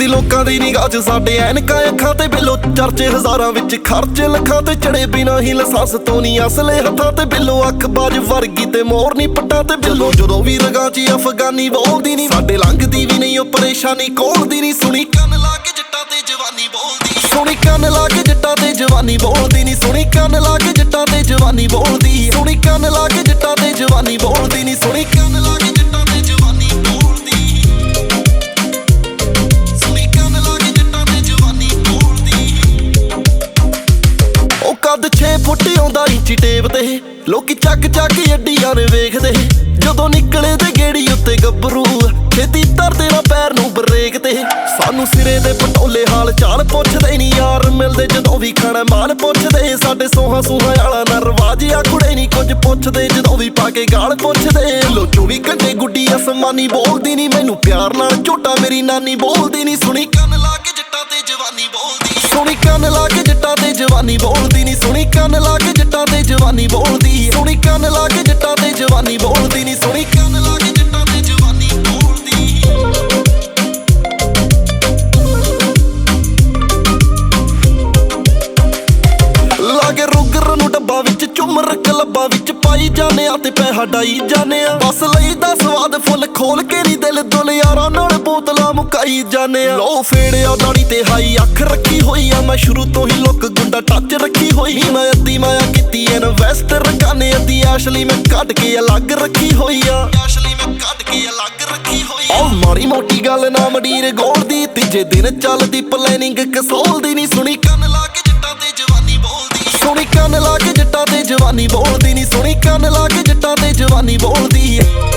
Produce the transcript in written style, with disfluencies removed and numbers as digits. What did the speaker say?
ਕੀਤੀ ਲੋਕਾਂ ਦੀ ਨਿਗਾਹ 'ਚ ਸਾਡੇ ਐਨਕਾਂ ਅੱਖਾਂ ਤੇ ਬਿੱਲੋ ਚਰਚੇ ਹਜ਼ਾਰਾਂ ਵਿੱਚ ਖਰਚੇ ਲੱਖਾਂ ਤੇ ਚੜੇ ਬਿਨਾਂ ਹੀ ਲਾਇਸੈਂਸ ਤੋਂ ਨਹੀਂ ਅਸਲੇ ਹੱਥਾਂ ਤੇ ਬਿੱਲੋ ਅੱਖ ਬਾਜ ਵਰਗੀ ਤੇ ਮੋਰ ਨਹੀਂ ਪੱਟਾਂ ਤੇ ਬਿੱਲੋ ਜਦੋਂ ਵੀ ਰਗਾਂ 'ਚ ਅਫਗਾਨੀ ਬੋਲਦੀ ਨਹੀਂ ਸਾਡੇ ਲੰਘਦੀ ਵੀ ਨਹੀਂ ਉਹ ਪਰੇਸ਼ਾਨੀ ਕੋਲਦੀ ਨਹੀਂ ਸੁਣੀ ਕੰਨ ਲਾ ਕੇ ਜੱਟਾਂ ਤੇ ਜਵਾਨੀ ਬੋਲਦੀ ਸੁਣੀ ਕੰਨ ਲਾ ਕੇ ਜੱਟਾਂ ਤੇ ਜਵਾਨੀ ਬੋਲਦੀ ਨਹੀਂ ਸੁਣੀ ਕੰਨ ਲਾ ਕੇ ਜੱਟਾਂ ਤੇ ਜਵਾਨੀ ਬੋਲਦੀ ਸੁਣੀ ਕੰਨ ਲਾ ਕੇ ਜੱਟਾਂ ਤੇ ਜਵਾਨੀ ਬੋਲਦੀ ਨਹੀਂ ਸੁਣੀ ਕੰਨ ਲਾ ਕੇ ਜੱਟਾਂ ਤੇ ਜਵਾਨੀ ਬੋਲਦੀ ਸੁਣੀ ਕੰਨ ਲਾ ਕੇ ਜੱਟਾਂ ਤੇ ਜਵਾਨੀ ਬੋਲਦੀ ਉਹ ਕੱਦ 6 ਫੁੱਟ ਆਉਂਦਾ ਇੰਚੀ ਟੇਪ ਤੇ ਲੋਕੀ ਚੱਕ ਚੱਕ ਅੱਡੀਆਂ ਨੇ ਵੇਖਦੇ ਜਦੋਂ ਨਿਕਲੇ ਤੇ ਗੇੜੀ ਉੱਤੇ ਗੱਭਰੂ ਛੇਤੀ ਧਰਦੇ ਨਾ ਪੈਰ ਨੂੰ ਬਰੇਕ ਤੇ ਸਾਨੂੰ ਸਿਰੇ ਦੇ ਪਟੋਲੇ ਹਾਲ ਚਾਲ ਪੁੱਛਦੇ ਨਹੀਂ ਯਾਰ ਮਿਲਦੇ ਜਦੋਂ ਵੀ ਖਾਣਾ ਮਾਲ ਪੁੱਛਦੇ ਸਾਡੇ ਸੋਹਾਂ ਵਾਲਾ ਨਾ ਰਵਾਜ ਆ ਕੁੜੇ ਨਹੀਂ ਕੁਝ ਪੁੱਛਦੇ ਜਦੋਂ ਵੀ ਪਾ ਕੇ ਗਾਲ ਪੁੱਛਦੇ ਲੋ 24 ਘੰਟੇ ਗੁੱਡੀ ਅਸਮਾਨੀ ਬੋਲਦੀ ਨਹੀਂ ਮੈਨੂੰ ਪਿਆਰ ਨਾਲ ਝੋਟਾ ਮੇਰੀ ਨਾਨੀ ਬੋਲਦੀ ਨਹੀਂ ਸੁਣੀ ਕੰਨ ਲਾ ਕੇ ਜੱਟਾਂ ਤੇ ਜਵਾਨੀ ਬੋਲਦੀ ਸੁਣੀ ਕੰਨ ਲਾ ਕੇ ਜੱਟਾਂ ਤੇ ਜਵਾਨੀ ਬੋਲਦੀ ਨਹੀਂ ਸੁਣੀ ਕੰਨ ਲਾ ਕੇ ਜੱਟਾਂ ਤੇ ਜਵਾਨੀ ਬੋਲਦੀ ਸੁਣੀ ਕੰਨ ਲਾ ਕੇ ਜੱਟਾਂ ਤੇ ਜਵਾਨੀ ਬੋਲਦੀ ਨਹੀਂ ਸੁਣੀ ਕੰਨ ਲਾ ਕੇ ਜੱਟਾਂ ਤੇ ਜਵਾਨੀ ਬੋਲਦੀ ਲਾਗੇ ਰੁਗਰ ਨੂੰ ਡੱਬਾ ਵਿੱਚ ਝੁੰਮਰ ਕਲੱਬਾਂ ਵਿੱਚ ਪਾਈ ਜਾਨੇ ਆ ਤੇ ਪੈਸਾ ਡਾਈ ਜਾਨੇ ਆ ਬਸ ਲਈ ਦਾ ਸਵਾਦ ਫੁੱਲ ਖੋਲ ਕੇ ਨਹੀਂ ਦਿਲ ਦੁਲਿਆਰਾਂ ਨਾਲ ਬੋਤਲਾਂ ਮੁਕਾਈ ਜਾਨੇ ਆ ਲੋ ਫੇੜਿਆ ਦਾੜੀ ਤੇ ਹਾਈ ਅੱਖ ਰੱਖੀ ਹੋਈ ਆ ਮੈਂ ਸ਼ੁਰੂ ਤੋਂ ਹੀ ਲੁੱਕ ਗੁੰਡਾ ਟੱਚ ਰੱਖੀ ਹੋਈ ਮੈਂ ਅੱਧੀ ਮਾਇਆ ਕੀਤੀ ਇਨਵੈਸਟ ਰਕਾਨੇ ਅੱਧੀ ਐਸ਼ਲੀ ਮੈਂ ਕੱਢ ਕੇ ਅਲੱਗ ਰੱਖੀ ਹੋਈ ਆ ਐਸ਼ਲੀ ਮੈਂ ਕੱਢ ਕੇ ਅਲੱਗ ਰੱਖੀ ਹੋਈ ਆ ਮਾੜੀ ਮੋਟੀ ਗੱਲ ਨਾ ਮਡੀਰ ਗੋਲ ਦੀ ਤੀਜੇ ਦਿਨ ਚੱਲਦੀ ਪਲੈਨਿੰਗ ਕਸੋਲ ਦੀ ਨਹੀਂ ਸੁਣੀ ਕੰਨ ਲਾ ਕੇ ਜੱਟਾਂ ਤੇ ਜਵਾਨੀ ਬੋਲਦੀ ਸੁਣੀ ਕੰਨ ਲਾ ਕੇ ਜੱਟਾਂ ਤੇ ਜਵਾਨੀ ਬੋਲਦੀ ਨਹੀਂ ਸੁਣੀ ਕੰਨ ਲਾ ਕੇ ਜੱਟਾਂ ਤੇ ਜਵਾਨੀ ਬੋਲਦੀ